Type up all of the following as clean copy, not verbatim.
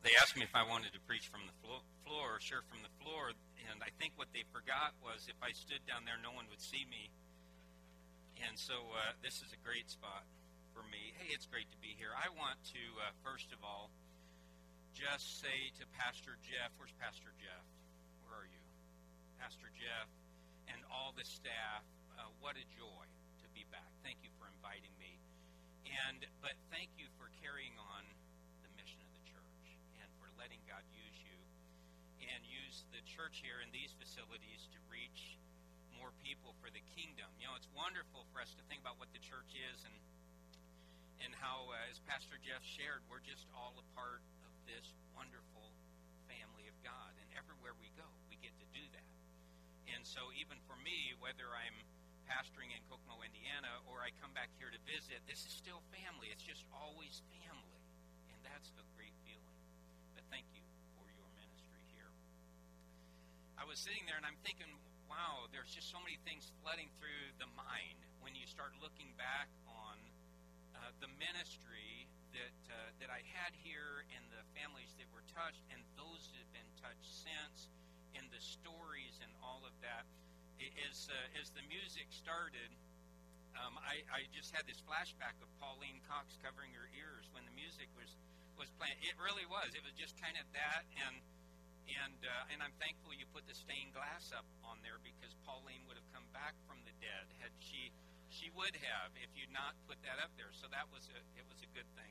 they asked me if I wanted to preach from the floor or share from the floor, and I think what they forgot was if I stood down there, no one would see me. And so this is a great spot for me. Hey, it's great to be here. I want to, first of all, just say to Pastor Jeff, where's Pastor Jeff? Where are you? Pastor Jeff and all the staff, what a joy to be back. Thank you for inviting me. But thank you for carrying on the mission of the church and for letting God use you and use the church here in these facilities to reach more people for the kingdom. You know, it's wonderful for us to think about what the church is and how, as Pastor Jeff shared, we're just all a part of this wonderful family of God. And everywhere we go, we get to do that. And so even for me, whether I'm pastoring in Kokomo, Indiana, or I come back here to visit, this is still family. It's just always family. And that's a great feeling. But thank you for your ministry here. I was sitting there and I'm thinking, wow, there's just so many things flooding through the mind when you start looking back on the ministry that I had here and the families that were touched and those that have been touched since and the stories and all of that. As the music started, I just had this flashback of Pauline Cox covering her ears when the music was playing. It really was. It was just kind of that, and I'm thankful you put the stained glass up on there because Pauline would have come back from the dead had she would have if you'd not put that up there. So it was a good thing.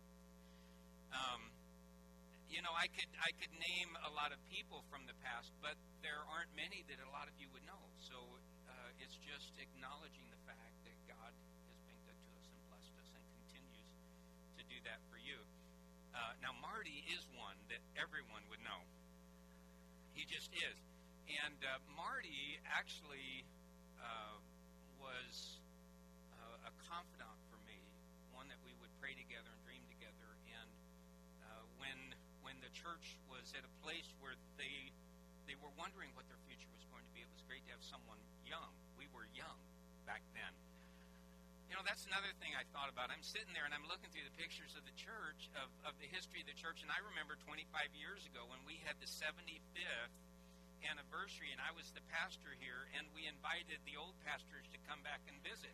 You know, I could name a lot of people from the past, but there aren't many that a lot of you would know. So it's just acknowledging the fact that God has been good to us and blessed us and continues to do that for you. Now, Marty is one that everyone would know. He just is. And Marty actually was a confidant for me, one that we would pray together and dream together. And when the church was at a place where they were wondering what their future was going to be, it was great to have someone young. We were young back then. You know, that's another thing I thought about. I'm sitting there and I'm looking through the pictures of the church, of the history of the church, and I remember 25 years ago when we had the 75th anniversary, and I was the pastor here, and we invited the old pastors to come back and visit.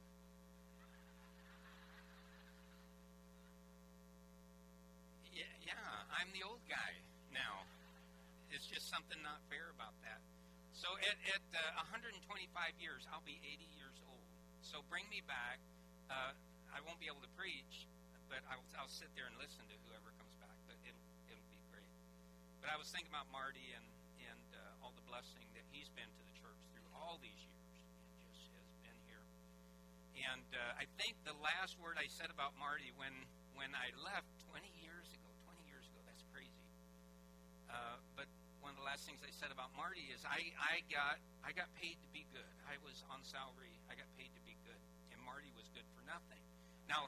Yeah, I'm the old guy now. It's just something not fair about that. So at 125 years, I'll be 80 years old. So bring me back. I won't be able to preach, but I'll sit there and listen to whoever comes back. But it'll be great. But I was thinking about Marty and all the blessing that he's been to the church through all these years, and just has been here. And I think the last word I said about Marty when I left 20 years ago, that's crazy. But one of the last things I said about Marty is I got paid to be good. I was on salary. I got paid to be good. And Marty was good for nothing. Now,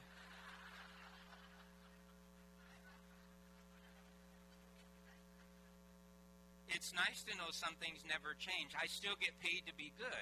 it's nice to know some things never change. I still get paid to be good.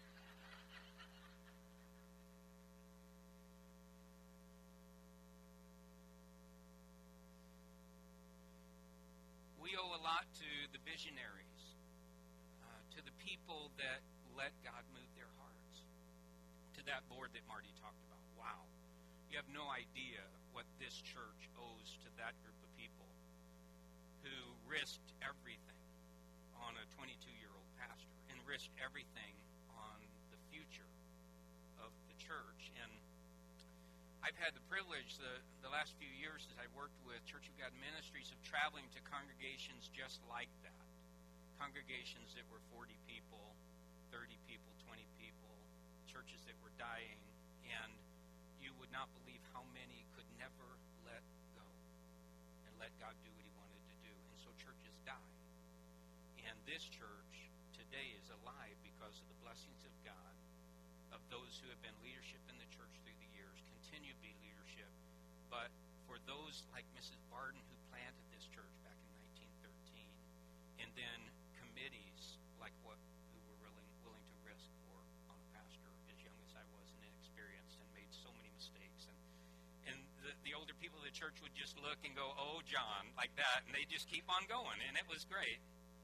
We owe a lot to the visionaries, to the people that let God move their hearts, to that board that Marty talked about. Wow. You have no idea what this church owes to that group of people who risked everything on a 22-year-old pastor and risked everything on the future of the church. And I've had the privilege the last few years as I worked with Church of God Ministries of traveling to congregations just like that. Congregations that were 40 people, 30 people, 20 people, churches that were dying, and you would not believe how many could never let go and let God do what he wanted to do. And so churches die. And this church today is alive because of the blessings of God, of those who have been leadership in the church through the years, continue to be leadership. But for those like Mrs. Barden who planted this church back in 1913, and then committees like who were willing to risk for on a pastor as young as I was and inexperienced and made so many mistakes, and the older people of the church would just look and go, "Oh, John," like that, and they just keep on going, and it was great.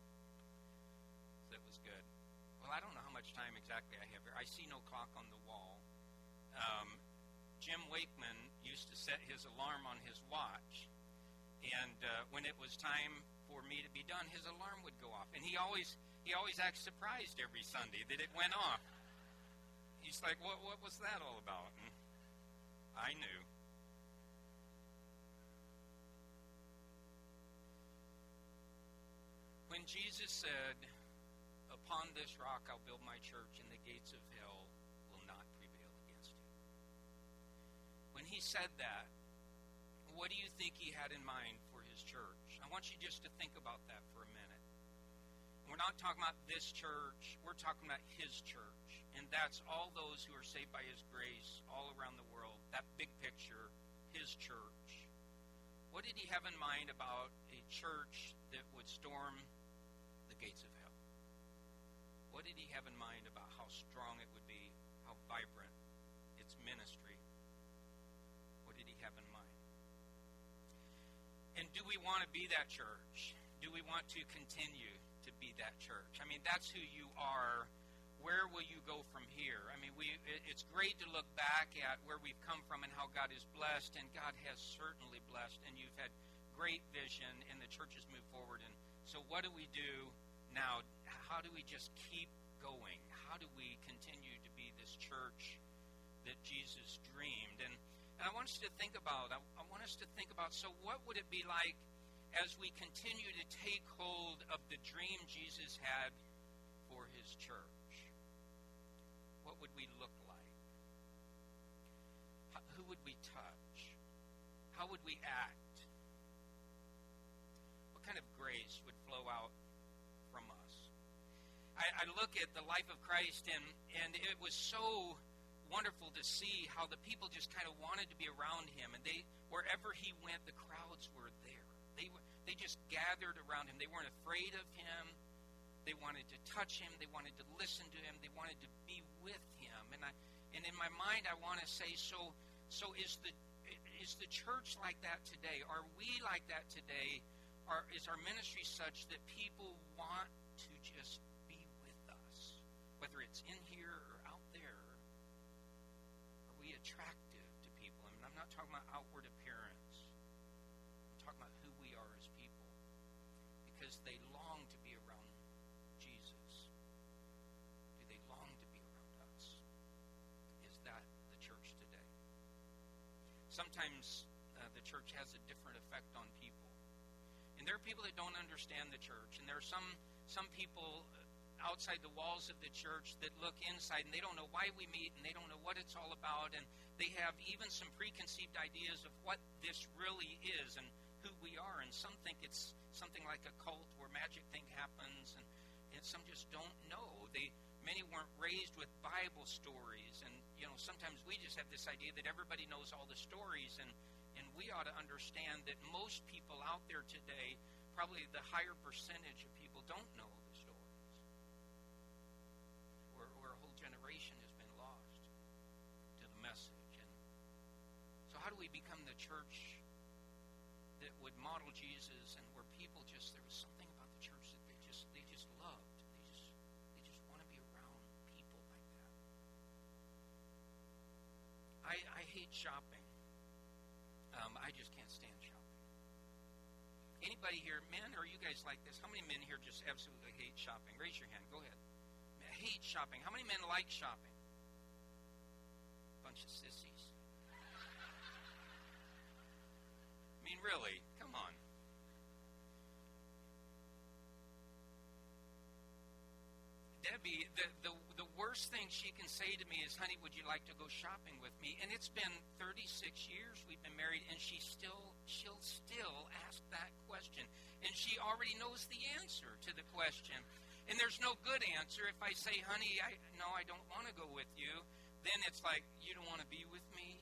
So it was good. Well, I don't know how much time exactly I have here. I see no clock on the wall. Jim Wakeman used to set his alarm on his watch, and when it was time for me to be done, his alarm would go off, and he always acts surprised every Sunday that it went off. He's like, "What was that all about?" And I knew. When Jesus said, "Upon this rock I'll build my church, and the gates of hell will not prevail against it." When he said that, what do you think he had in mind for his church? I want you just to think about that for a minute. We're not talking about this church. We're talking about his church. And that's all those who are saved by his grace all around the world. That big picture, his church. What did he have in mind about a church that would storm the gates of hell? What did he have in mind about how strong it would be, how vibrant its ministry? What did he have in mind? And do we want to be that church? Do we want to continue to be that church? I mean, that's who you are. Where will you go from here? I mean, it's great to look back at where we've come from and how God is blessed, and God has certainly blessed, and you've had great vision, and the church has moved forward. And so what do we do now? How do we just keep going? How do we continue to be this church that Jesus dreamed? And I want us to think about, so what would it be like as we continue to take hold of the dream Jesus had for his church? What would we look like? Who would we touch? How would we act? What kind of grace would flow out from us? I look at the life of Christ, and it was so wonderful to see how the people just kind of wanted to be around him, and wherever he went, the crowds were there. They just gathered around him. They weren't afraid of him. They wanted to touch him. They wanted to listen to him. They wanted to be with him. And in my mind, I want to say, so is the church like that today? Are we like that today? Is our ministry such that people want to just be with us, whether it's in here or out there? Are we attractive to people? I mean, I'm not talking about outward appearance. I'm talking about who we are as people, because they long to be around Jesus. Do they long to be around us? Is that the church today? Sometimes the church has a different effect on people. And there are people that don't understand the church. And there are some people outside the walls of the church that look inside, and they don't know why we meet, and they don't know what it's all about. And they have even some preconceived ideas of what this really is and who we are. And some think it's something like a cult where magic thing happens, and some just don't know. Many weren't raised with Bible stories, and sometimes we just have this idea that everybody knows all the stories, and we ought to understand that most people out there today, probably the higher percentage of people, don't know the stories, or a whole generation has been lost to the message. And so how do we become the church that would model Jesus, and where people just, there was something about the church that they just loved. They just want to be around people like that. I hate shopping. I just can't stand shopping. Anybody here, men, or you guys like this? How many men here just absolutely hate shopping? Raise your hand. Go ahead. I hate shopping. How many men like shopping? Bunch of sissies. I mean, really, come on. Debbie, the worst thing she can say to me is, "Honey, would you like to go shopping with me?" And it's been 36 years we've been married, and she'll still ask that question. And she already knows the answer to the question. And there's no good answer. If I say, "Honey, I don't want to go with you," then it's like, "You don't want to be with me?"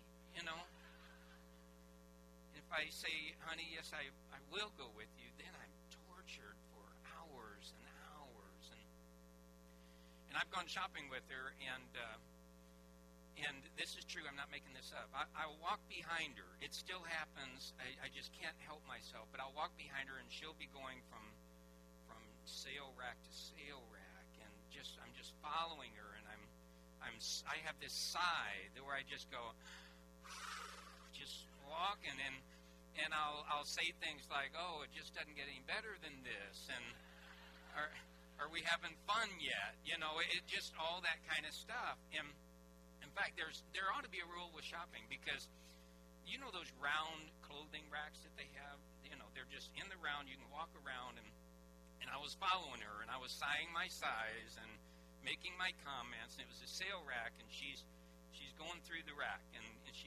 If I say, "Honey, yes, I will go with you," then I'm tortured for hours and hours. And I've gone shopping with her, and and this is true, I'm not making this up. I'll walk behind her. It still happens. I just can't help myself. But I'll walk behind her, and she'll be going from sale rack to sale rack, and I'm just following her, and I have this sigh where I just go, just walking, and I'll say things like, "Oh, it just doesn't get any better than this," and are we having fun yet? It just all that kind of stuff. And in fact, there ought to be a rule with shopping, because those round clothing racks that they have, they're just in the round. You can walk around, and I was following her, and I was sighing my sighs and making my comments, and it was a sale rack, and she's going through the rack, and she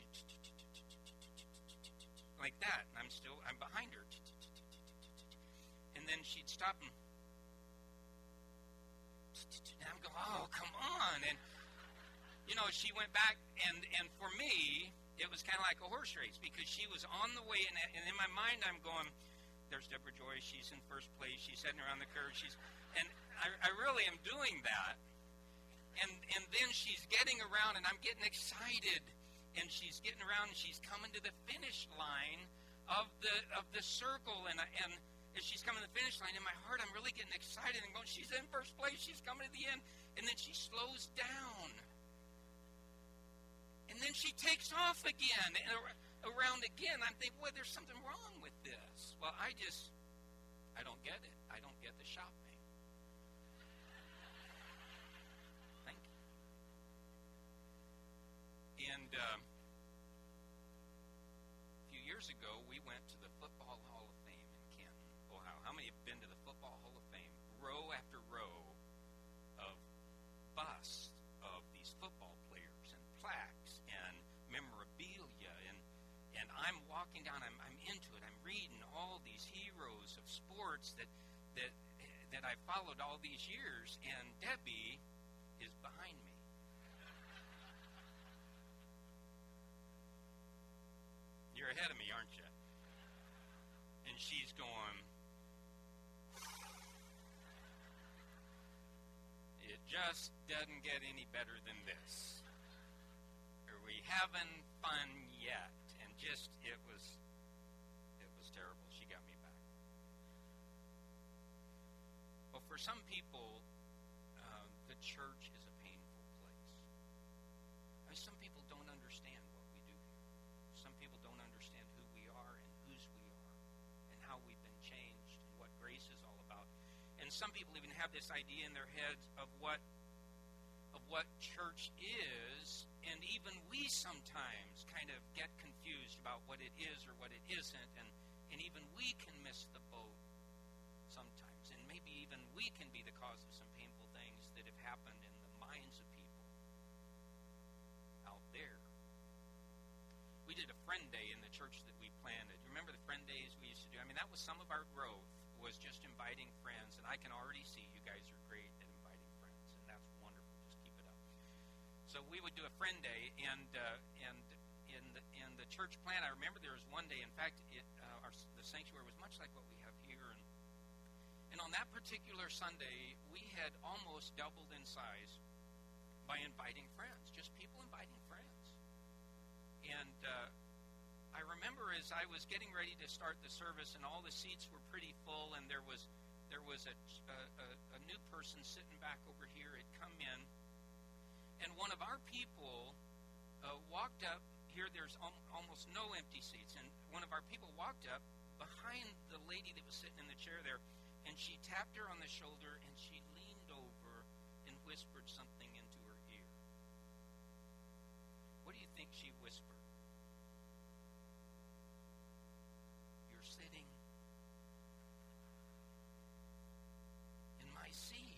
like that, and I'm behind her, and then she'd stop and I'm going, "Oh, come on." And she went back, and for me it was kind of like a horse race, because she was on the way, and in my mind I'm going, "There's Deborah Joy, she's in first place, she's heading around the curve, and I really am doing that, and then she's getting around, and I'm getting excited, and she's getting around, and she's coming to the finish line of the circle, and as she's coming to the finish line, in my heart I'm really getting excited and going, "She's in first place, she's coming to the end," and then she slows down, and then she takes off again, and around again. I'm thinking, "Well, there's something wrong with this." Well, I don't get it. I don't get the shopping. Thank you. And a few years ago, we went to the Football Hall of Fame in Canton, Ohio. How many have been to the Football Hall of Fame? Row after row of busts of these football players and plaques and memorabilia, and I'm walking down. I'm into it. I'm reading all these heroes of sports that I followed all these years, and Debbie is behind me. You're ahead of me, aren't you? And she's going, "It just doesn't get any better than this. Are we having fun yet?" And it was terrible. She got me back. Well, for some people, the church is a painful place. Some people don't understand what we do here. Some people don't understand who we are and whose we are, and how we've been changed, and what grace is all about. And some people even have this idea in their heads of what church is, and even we sometimes kind of get confused about what it is or what it isn't, and even we can miss the boat sometimes, and maybe even we can be the cause of some painful things that have happened in the minds of people out there. We did a friend day in the church that we planted. Remember the friend days we used to do? That was some of our growth, was just inviting friends, and I can already see you guys are great at inviting friends, and that's wonderful. Just keep it up. So we would do a friend day, and in the church plan, I remember there was one day, in fact, the sanctuary was much like what we have here, and on that particular Sunday, we had almost doubled in size by inviting friends, just people inviting friends. And I remember as I was getting ready to start the service, and all the seats were pretty full, and there was a new person sitting back over here had come in, and one of our people walked up. Here there's almost no empty seats, and one of our people walked up behind the lady that was sitting in the chair there, and she tapped her on the shoulder, and she leaned over and whispered something into her ear. What do you think she whispered? "You're sitting in my seat."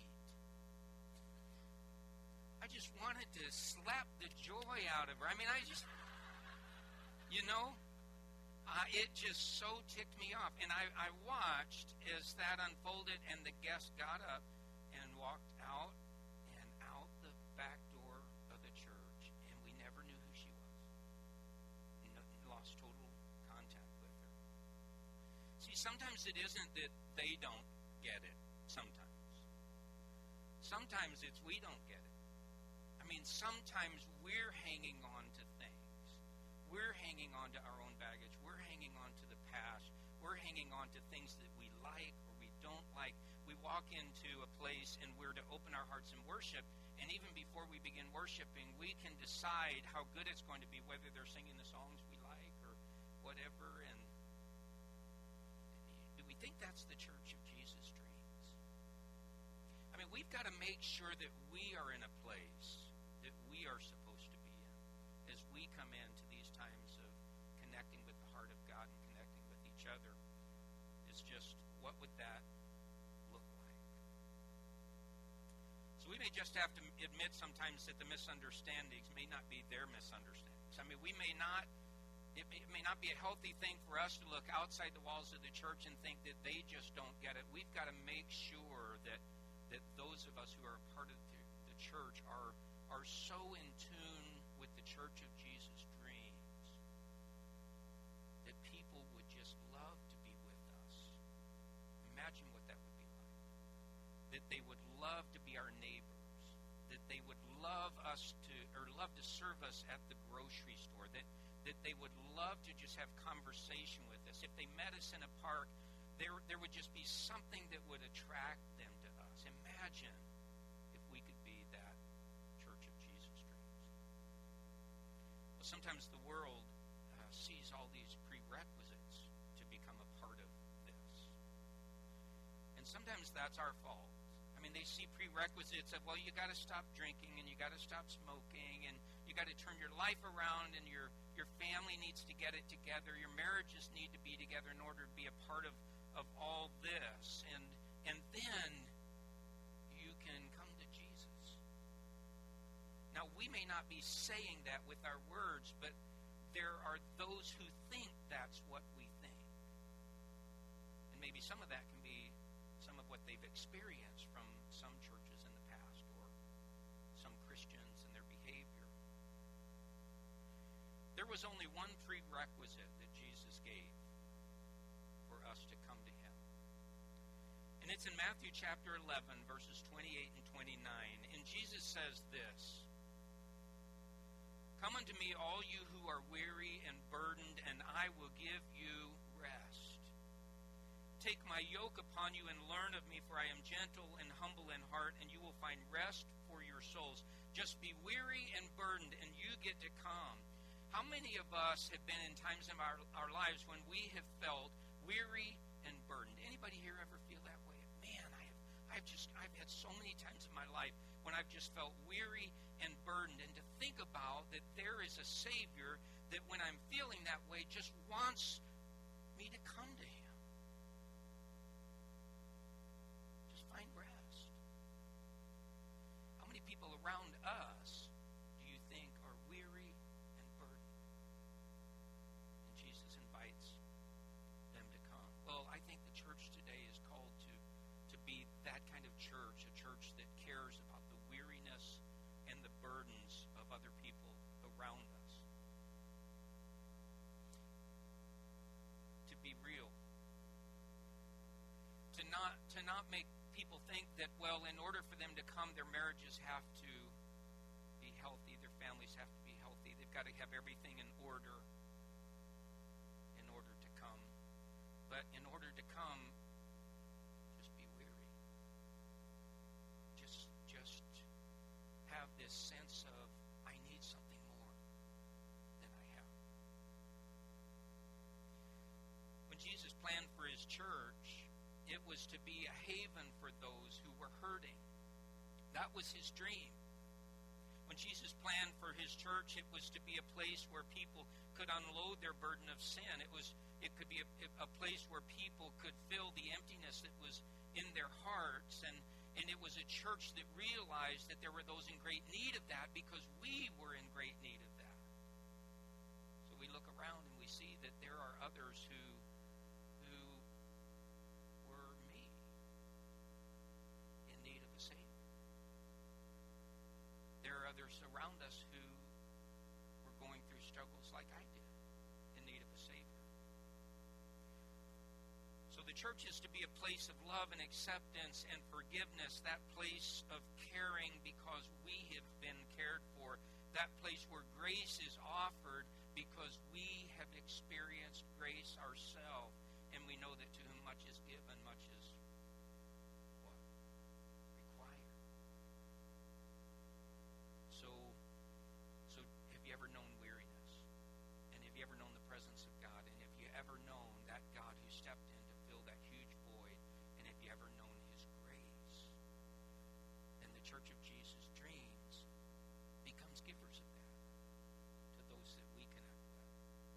I just wanted to slap the joy out of her. It just so ticked me off. And I watched as that unfolded, and the guest got up and walked out the back door of the church, and we never knew who she was. Lost total contact with her. See, sometimes it isn't that they don't get it. Sometimes it's we don't get it. sometimes we're hanging on to things. We're hanging on to our own baggage. We're hanging on to the past. We're hanging on to things that we like or we don't like. We walk into a place and we're to open our hearts in worship, and even before we begin worshiping, we can decide how good it's going to be, whether they're singing the songs we like or whatever. And do we think that's the church of Jesus' dreams? We've got to make sure that we are in a place that we are supposed to be in as we come into these times of connecting with the heart of God and connecting with each other. It's just, what would that look like? So we may just have to admit sometimes that the misunderstandings may not be their misunderstandings. We may not, it may not be a healthy thing for us to look outside the walls of the church and think that they just don't get it. We've got to make sure that those of us who are a part of the church are so in tune with the church of Jesus' dreams that people would just love to be with us. Imagine what that would be like. That they would love to be our neighbors. That they would love to serve us at the grocery store. That they would love to just have conversation with us. If they met us in a park, there would just be something that would attract them to us. Imagine if we could be that church of Jesus' dreams. Well, sometimes the world sees all these prerequisites to become a part of this. And sometimes that's our fault. They see prerequisites of, well, you got to stop drinking and you got to stop smoking and you got to turn your life around and your family needs to get it together. Your marriages need to be together in order to be a part of all this. And then you can come to Jesus. Now, we may not be saying that with our words, but there are those who think that's what we think. And maybe some of that can be some of what they've experienced from some churches in the past or some Christians and their behavior. There was only one prerequisite that Jesus gave for us to come to him. And it's in Matthew chapter 11, verses 28 and 29. And Jesus says this, "Come unto me, all you who are weary and burdened, and I will give you rest. Take my yoke upon you and learn of me, for I am gentle and humble in heart, and you will find rest for your souls." Just be weary and burdened, and you get to come. How many of us have been in times in our lives when we have felt weary and burdened? Anybody here ever feel that way? Man, I've had so many times in my life when I've just felt weary and burdened. And to think about that there is a Savior that when I'm feeling that way just wants me to come to him. Just find rest. How many people around us do you think are weary and burdened? And Jesus invites them to come. Well, I think the church today is called to be that kind of church, a church that cares about the weariness and the burdens of other people around us. To be real. To not make people think that, well, in order for them to come, their marriages have to be healthy, their families have to be healthy, they've got to have everything in order to come. But in order to come, just be weary. Just have this sense of, I need something more than I have. When Jesus planned for his church, it was to be a haven for those who were hurting. That was his dream. When Jesus planned for his church, it was to be a place where people could unload their burden of sin. It could be a place where people could fill the emptiness that was in their hearts. And it was a church that realized that there were those in great need of that because we were in great need of that. So we look around and we see that there are others who were me in need of a Savior. There are others around us who were going through struggles like I did in need of a Savior. So the church is to be a place of love and acceptance and forgiveness, that place of caring because we have been cared for, that place where grace is offered because we have experienced grace ourselves, and we know that to whom much is given, much is what? Required. So have you ever known weariness? And have you ever known the presence of God? And have you ever known that God who stepped in to fill that huge void? And have you ever known His grace? And the Church of Jesus Dreams becomes givers of that to those that we connect with.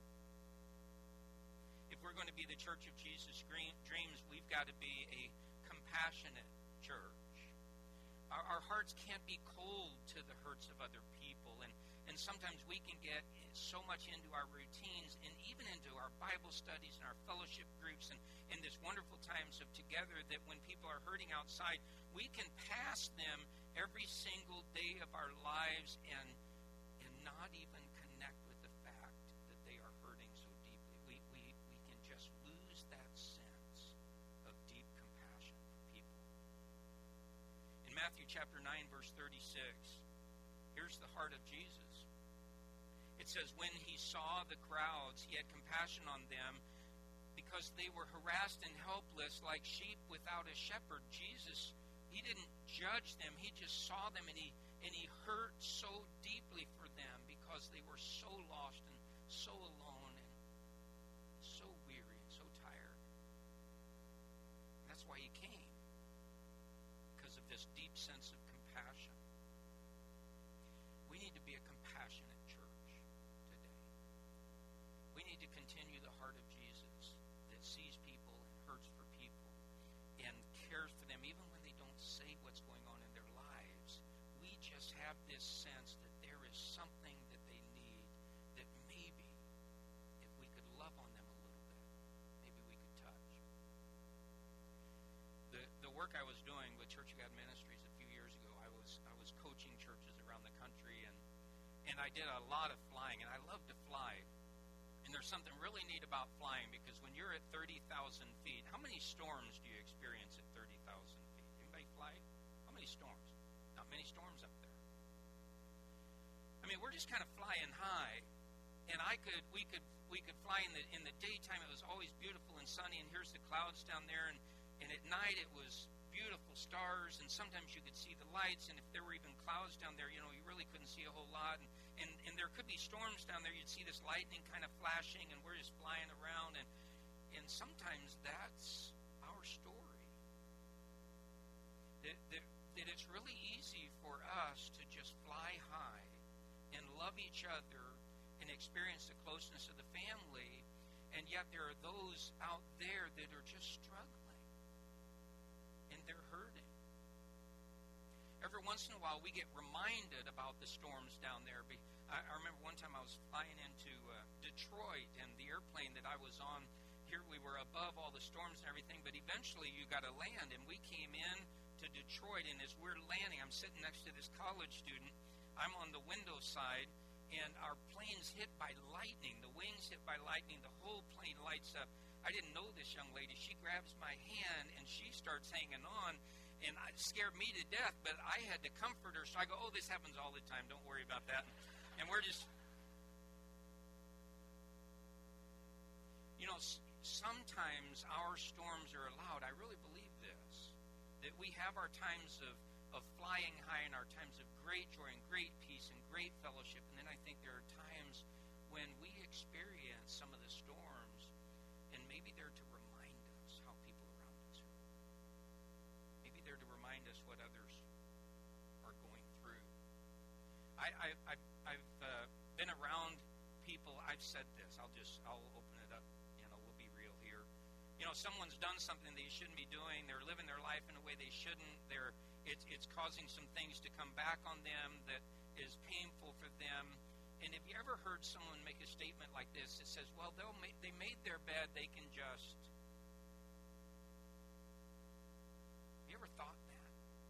If we're going to be the Church of Jesus Dreams, we've got to be a compassionate church. Our hearts can't be cold to the hurts of other people. And sometimes we can get so much into our routines and even into our Bible studies and our fellowship groups and this wonderful times of together that when people are hurting outside, we can pass them every single day of our lives and not even connect with the fact that they are hurting so deeply. We can just lose that sense of deep compassion for people. In Matthew chapter 9, verse 36, here's the heart of Jesus. It says, when He saw the crowds, He had compassion on them because they were harassed and helpless like sheep without a shepherd. Jesus, He didn't judge them. He just saw them, and He hurt so deeply for them because they were so lost and so alone and so weary and so tired. And that's why He came, because of this deep sense of compassion. We need to be a compassionate church today. We need to continue the heart of Jesus that sees people and hurts for people and cares for them even when they don't say what's going on in their lives. We just have this sense that there is something that they need that maybe if we could love on them a little bit, maybe we could touch. The work I was doing with Church of God Ministries a few years ago, I was coaching churches around the country, and I did a lot of flying, and I love to fly. And there's something really neat about flying, because when you're at 30,000 feet, how many storms do you experience at 30,000 feet? Anybody fly? How many storms? Not many storms up there. I mean, we're just kind of flying high, and we could fly in the daytime. It was always beautiful and sunny, and here's the clouds down there, and at night it was beautiful stars, and sometimes you could see the lights, and if there were even clouds down there, you really couldn't see a whole lot, and there could be storms down there. You'd see this lightning kind of flashing, and we're just flying around, and sometimes that's our story. That it's really easy for us to just fly high and love each other and experience the closeness of the family, and yet there are those out there that are just struggling. And they're hurting. Every once in a while, we get reminded about the storms down there. I remember one time I was flying into Detroit, and the airplane that I was on, here we were above all the storms and everything, but eventually you got to land, and we came in to Detroit, and as we're landing, I'm sitting next to this college student. I'm on the window side, and our plane's hit by lightning. The wings hit by lightning. The whole plane lights up. I didn't know this young lady. She grabs my hand, and she starts hanging on, and it scared me to death, but I had to comfort her. So I go, oh, this happens all the time. Don't worry about that. And we're just, sometimes our storms are allowed. I really believe this, that we have our times of flying high and our times of great joy and great peace and great fellowship, and then I think there are times when we experience some of the storms, and maybe they're to remind us how people around us are. Maybe they're to remind us what others are going through. I've been around people. I've said this. I'll open it up. We'll be real here. Someone's done something they shouldn't be doing. They're living their life in a way they shouldn't. It's causing some things to come back on them that is painful for them. And have you ever heard someone make a statement like this? It says, well, they made their bed, they can just... Have you ever thought that?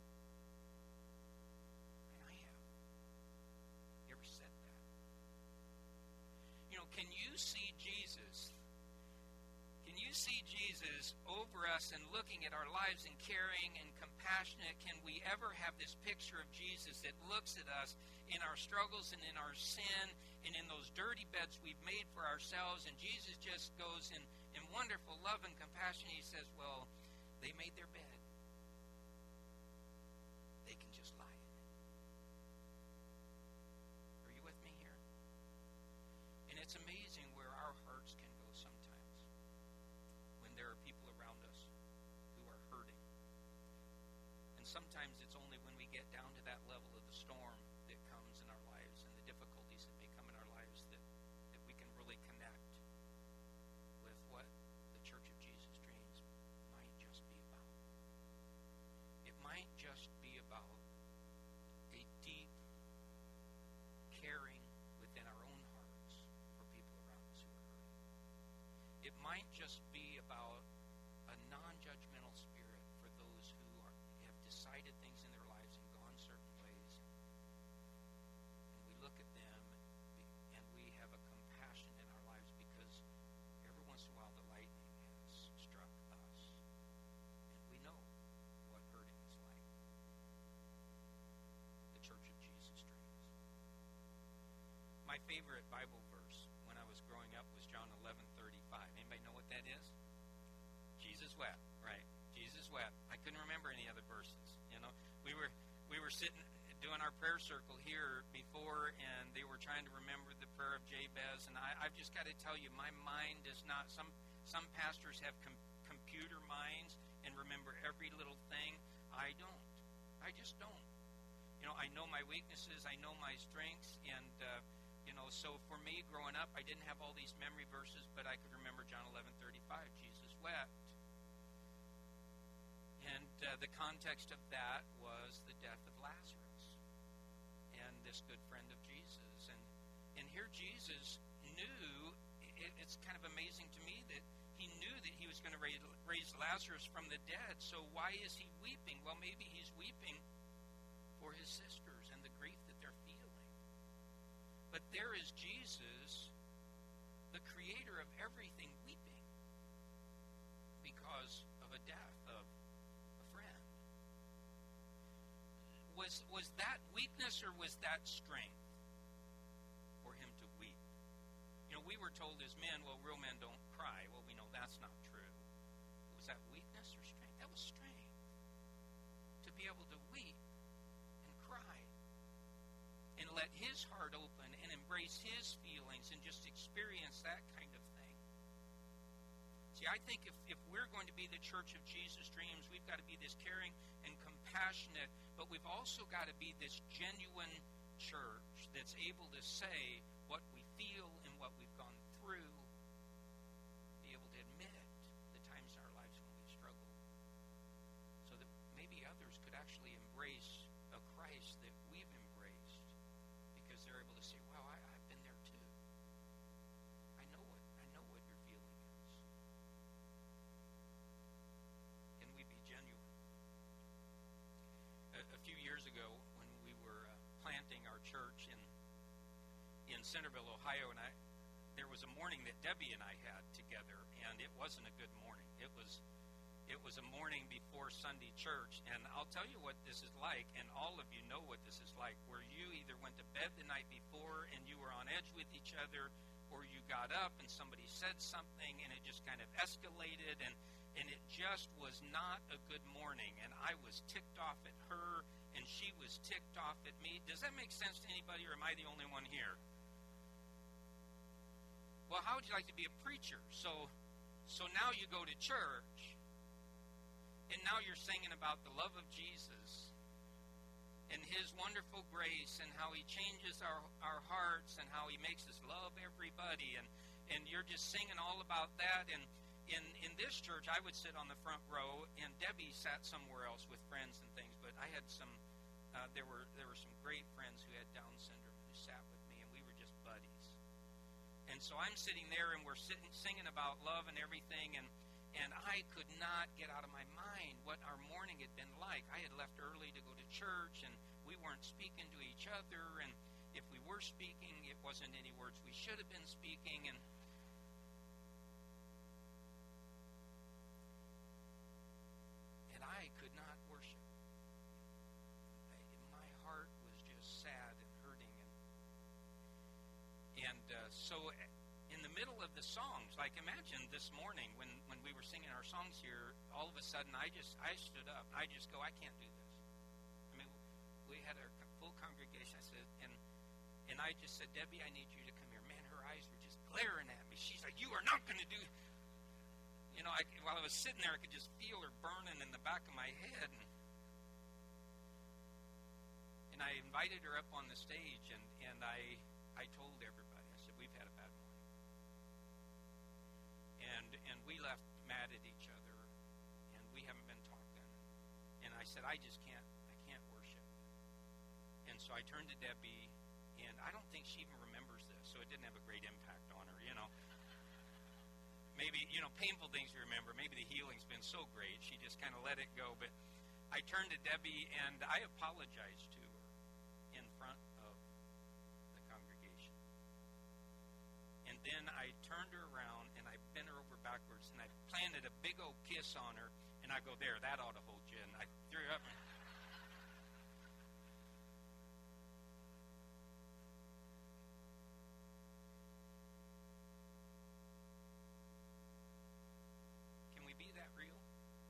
I have. You ever said that? Can you see Jesus? Can you see see Jesus over us and looking at our lives and caring and compassionate, can we ever have this picture of Jesus that looks at us in our struggles and in our sin and in those dirty beds we've made for ourselves, and Jesus just goes in wonderful love and compassion. He says, well, they made their bed. They can just lie in it. Are you with me here? And it's amazing where our hearts can go sometimes when there are people around us who are hurting. And sometimes it's only when we get down to that level of the storm that comes in our lives and the difficulties that may come in our lives that we can really connect with what the Church of Jesus Dreams might just be about. It might just be about a deep caring within our own hearts for people around us who are hurting. It might just be about a non-judgmental spirit for those who have decided things in their lives and gone certain ways. And we look at them and we have a compassion in our lives because every once in a while the lightning has struck us. And we know what hurting is like. The Church of Jesus Dreams. My favorite Bible verse when I was growing up was John 11:35. Anybody know what that is? Jesus wept, right? Jesus wept. I couldn't remember any other verses. You know, we were sitting doing our prayer circle here before, and they were trying to remember the prayer of Jabez. And I've just got to tell you, my mind does not. Some pastors have computer minds and remember every little thing. I don't. I just don't. You know, I know my weaknesses. I know my strengths, and so for me, growing up, I didn't have all these memory verses, but I could remember John 11:35. Jesus wept. And the context of that was the death of Lazarus and this good friend of Jesus. And here Jesus knew, it's kind of amazing to me that he knew that he was going to raise Lazarus from the dead. So why is he weeping? Well, maybe he's weeping for his sisters and the grief that they're feeling. But there is Jesus, the creator of everything, weeping because of a death of a friend. Was that weakness or was that strength for him to weep? You know, we were told as men, well, real men don't cry. Well, we know that's not true. Was that weakness or strength? That was strength. To be able to weep and cry and let his heart open and embrace his feelings and just experience that kind of thing. See, I think if we're going to be the Church of Jesus Dreams, we've got to be this caring and compassionate, but we've also got to be this genuine church that's able to say what we feel and what we've gone through, be able to admit the times in our lives when we've struggled, so that maybe others could actually embrace a Christ that we've embraced, because they're able to say, wow, I've been there too. I know what your feeling is. Can we be genuine? A few years ago, when we were planting our church in Centerville, Ohio, and there was a morning that Debbie and I had together, and it wasn't a good morning. It was a morning before Sunday church, and I'll tell you what this is like, and all of you know what this is like, where you either went to bed the night before and you were on edge with each other, or you got up and somebody said something and it just kind of escalated, and it just was not a good morning, and I was ticked off at her and she was ticked off at me. Does that make sense to anybody, or am I the only one here? Well, how would you like to be a preacher? So now you go to church, and now you're singing about the love of Jesus and his wonderful grace and how he changes our hearts and how he makes us love everybody, and you're just singing all about that. And in this church, I would sit on the front row, and Debbie sat somewhere else with friends and things, but I had some there were some great friends who had Down syndrome who sat with me, and we were just buddies. And so I'm sitting there, and we're singing about love and everything, and I could not get out of my mind what our morning had been like. I had left early to go to church, and we weren't speaking to each other, and if we were speaking, it wasn't any words we should have been speaking. And the songs. Like, imagine this morning when we were singing our songs here, all of a sudden I stood up. I just go, I can't do this. I mean, we had our full congregation. I said, and I just said, Debbie, I need you to come here. Man, her eyes were just glaring at me. She's like, you are not going to do. You know, while I was sitting there, I could just feel her burning in the back of my head. And I invited her up on the stage, and I told everybody, I said, we've had a bad morning. And we left mad at each other, and we haven't been talking. And I said, I can't worship. And so I turned to Debbie, and I don't think she even remembers this, so it didn't have a great impact on her, you know. Maybe, you know, painful things you remember. Maybe the healing's been so great, she just kind of let it go. But I turned to Debbie, and I apologized to her in front of the congregation. And then I turned her around, and I bent her over backwards, and I planted a big old kiss on her, and I go, there, that ought to hold you. And I threw her up. Can we be that real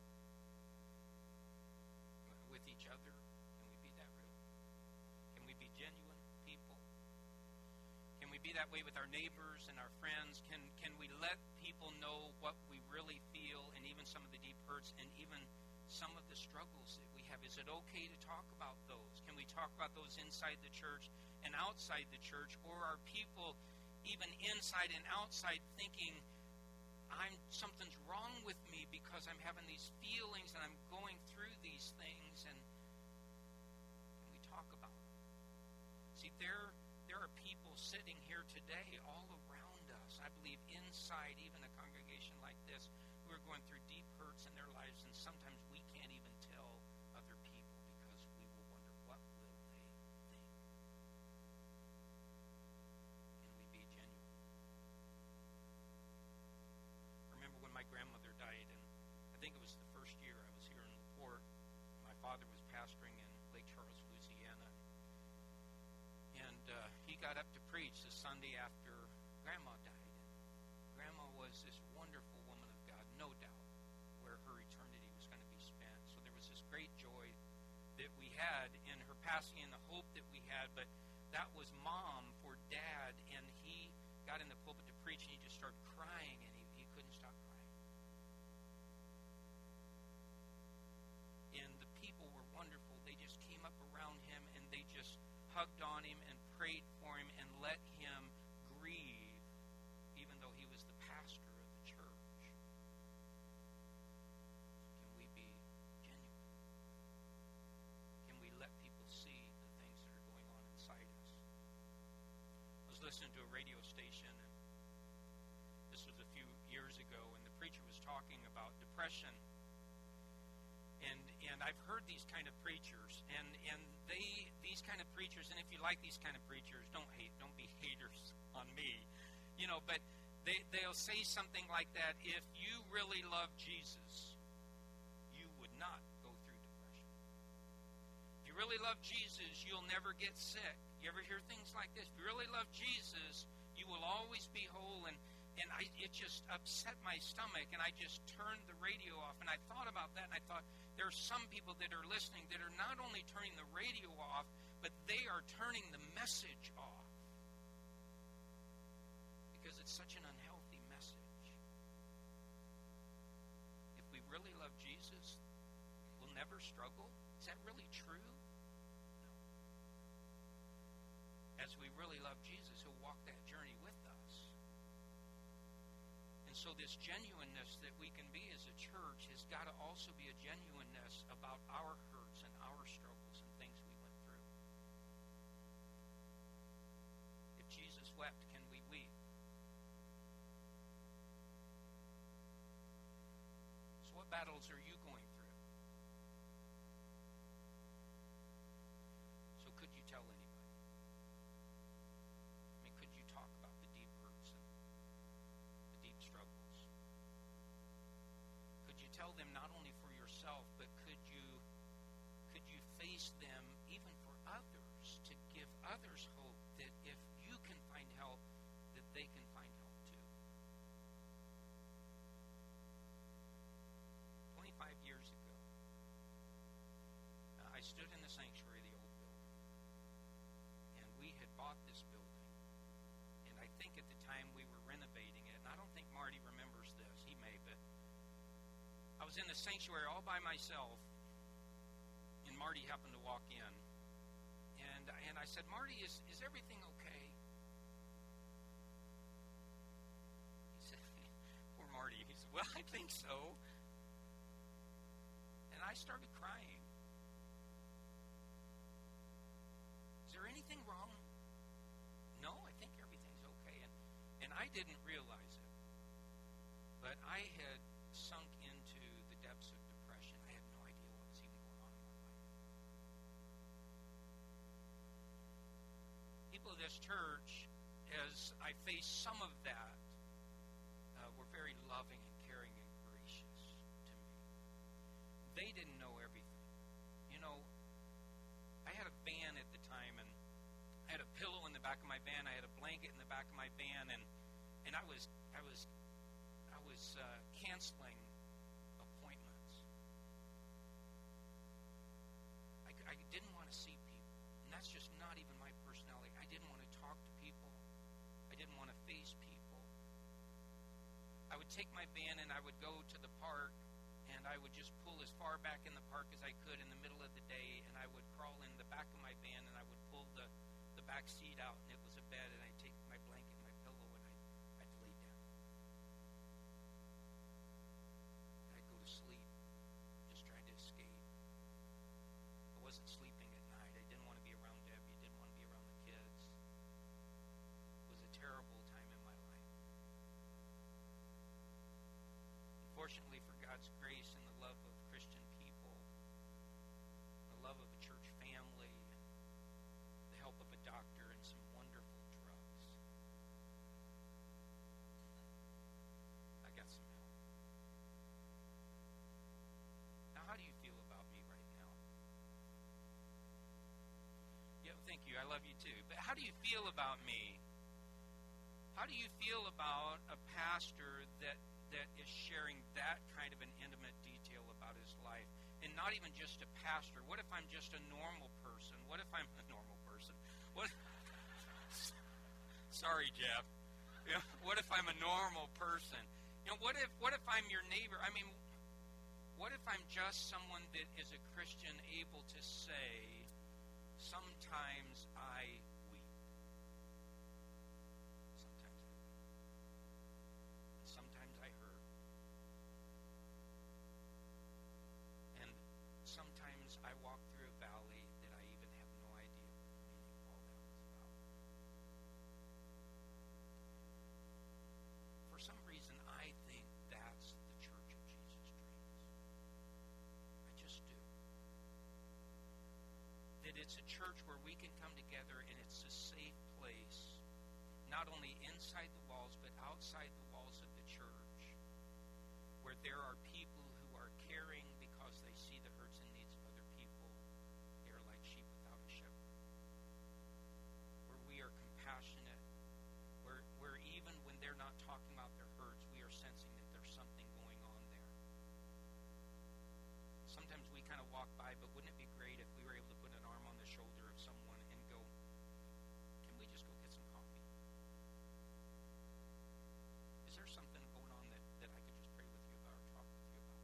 with each other? Can we be that real? Can we be genuine people? Can we be that way with our neighbors and our friends? Can we let people know what we really feel, and even some of the deep hurts, and even some of the struggles that we have? Is it okay to talk about those? Can we talk about those inside the church and outside the church? Or are people even inside and outside thinking, something's wrong with me because I'm having these feelings and I'm going through these things? And can we talk about them? See, there are people sitting here today all around us, I believe inside even a congregation like this, who are going through deep hurts in their lives, and sometimes we can't even tell other people because we will wonder, what will they think? Can we be genuine? Remember when my grandmother died, and I think it was the first year I was here in LaPorte. My father was pastoring in Lake Charles, Louisiana. And he got up to preach the Sunday after Grandma died. Grandma was this wonderful woman of God, no doubt, where her eternity was going to be spent. So there was this great joy that we had in her passing and the hope that we had, but that was Mom for Dad, and he got in the pulpit to preach, and he just started crying, and he couldn't stop crying. And the people were wonderful. They just came up around him, and they just hugged on him and prayed for him and let him grieve, even though he was the pastor of the church. Can we be genuine? Can we let people see the things that are going on inside us? I was listening to a radio station, and this was a few years ago, and the preacher was talking about depression. And I've heard these kind of preachers, and these kind of preachers, and if you like these kind of preachers, don't be haters on me, you know, but they'll say something like that: if you really love Jesus, you would not go through depression. If you really love Jesus, you'll never get sick. You ever hear things like this? If you really love Jesus, you will always be whole. And it just upset my stomach, and I just turned the radio off. And I thought about that, and I thought, there are some people that are listening that are not only turning the radio off, but they are turning the message off, because it's such an unhealthy message. If we really love Jesus, we'll never struggle. Is that really true? No. As we really love Jesus, he'll walk that journey with us. And so this genuineness that we can be as a church has got to also be a genuineness about our hurts and our struggles and things we went through. If Jesus wept, can we weep? So what battles are you going through? So could you tell anybody? I mean, could you talk about the deep hurts and the deep struggles? Could you tell them not only for yourself, but could you face them even for others, to give others hope that if you can find help, that they can find help too? was in the sanctuary all by myself, and Marty happened to walk in. And I said, Marty, is everything okay? He said, poor Marty. He said, well, I think so. And I started crying. Is there anything wrong? No, I think everything's okay. And I didn't realize it. But I had sunk into the depths of depression. I had no idea what was even going on in my life. People of this church, as I faced some of that, were very loving and caring and gracious to me. They didn't know everything. You know, I had a van at the time, and I had a pillow in the back of my van. I had a blanket in the back of my van, and I was canceling appointments. I didn't want to see people, and that's just not even my personality. I didn't want to talk to people. I didn't want to face people. I would take my van and I would go to the park, and I would just pull as far back in the park as I could in the middle of the day, and I would crawl in the back of my van, and I would pull the back seat out, and it was a bed, and I'd take my blanket and my pillow, and I'd lay down. And I'd go to sleep, just trying to escape. I wasn't sleeping at night. I didn't want to be around Debbie. I didn't want to be around the kids. It was a terrible time in my life. Unfortunately, for God's grace and the love of Christian people, the love of a church family, the help of a doctor, and some wonderful drugs, I got some help. Now, how do you feel about me right now? Yeah, thank you. I love you too. But how do you feel about me? How do you feel about a pastor that is sharing that kind of an intimate detail about his life? And not even just a pastor. What if I'm just a normal person? What if I'm a normal person? What? Sorry, Jeff. Yeah, what if I'm a normal person? You know, what if I'm your neighbor? I mean, what if I'm just someone that is a Christian able to say, sometimes I weep. Sometimes I weep. And sometimes I hurt. And sometimes I walk through a valley that I even have no idea what the meaning of all that was about. For some reason, I think that's the Church of Jesus dreams. I just do. That it's a church where we can come together and it's a safe place, not only inside the walls, but outside the walls of the church, where there are people who are caring because they see the hurts and needs of other people. They are like sheep without a shepherd. Where we are compassionate, where even when they're not talking about their hurts, we are sensing that there's something going on there. Sometimes we kind of walk by, but wouldn't it be great if we were able to put an arm on the shoulder of someone and go, can we just go get some coffee? Is there something going on that I could just pray with you about or talk with you about?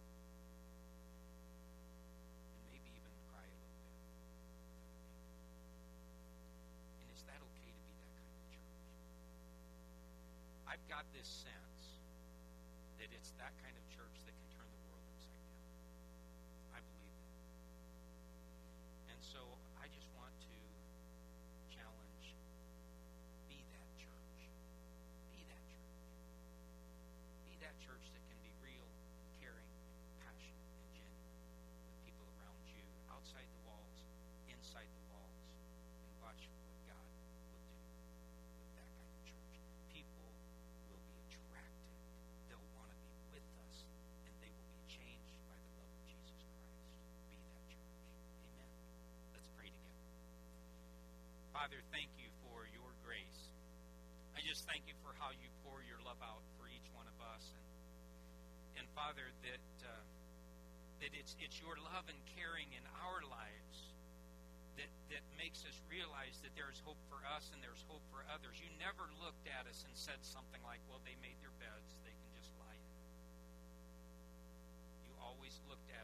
And maybe even cry a little bit with other people. And is that okay to be that kind of church? I've got this sense that it's that kind of church that can turn the world upside down. I believe that. And so I just want to challenge, be that church. Be that church. Be that church that can be real and caring and compassionate and genuine with people around you, outside the walls, inside the walls, and watch what God will do with that kind of church. People will be attracted. They'll want to be with us, and they will be changed by the love of Jesus Christ. Be that church. Amen. Let's pray together. Father, thank you for your grace. I just thank you for how you pour your love out for each one of us. And Father, that it's your love and caring in our lives that makes us realize that there's hope for us and there's hope for others. You never looked at us and said something like, well, they made their beds, they can just lie in. always looked